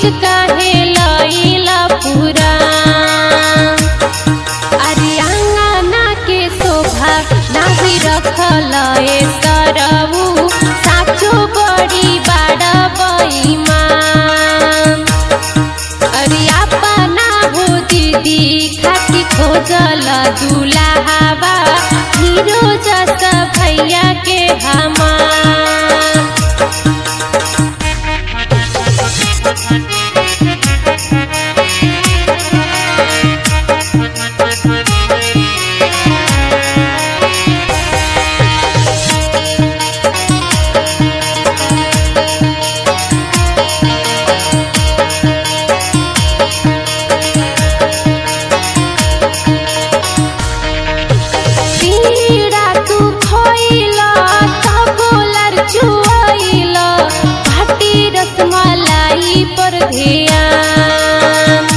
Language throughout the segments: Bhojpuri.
काहे लईला पूरा। अरे अंगना के शोभा नाही रखल ए सरऊ साचो बड़ी बड़ा बेईमान। अरे अपना हो दीदी खाती खोजल दुल्हावा हीरो जैसा भैया के हमार। पर ध्यान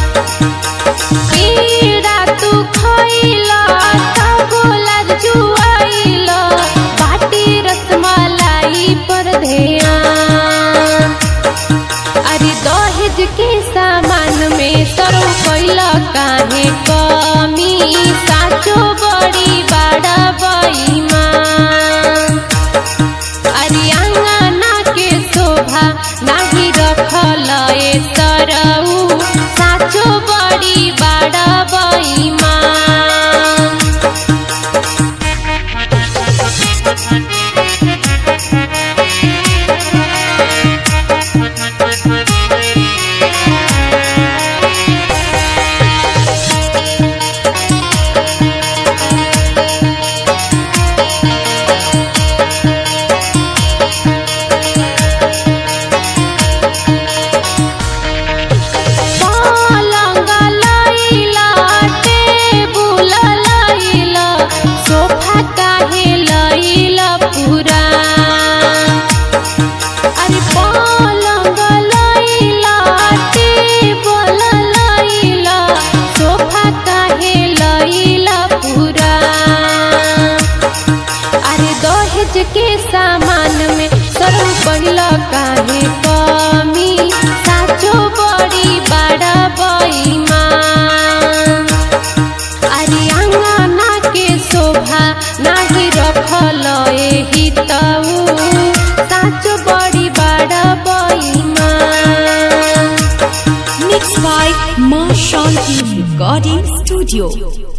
पीड़ा तू खइला बोलर जुआइला बाटी रसमलाई पर ध्यान। अरे दहेज के सामान में सरो कैला काहे कमी साचो बड़ी बड़ा बेईमान। अरे अंगना के शोभा नाही रखल ए सरऊ साचो बड़ी बड़ा बेईमान। के सामान में सरो पहिला काहे कमी साचो बड़ी बड़ा बेईमान। अरे अंगना के शोभा नाही रखल एही तऊ साचो बड़ी बड़ा बेईमान। Mixed by Ma Shanti Recording Studio।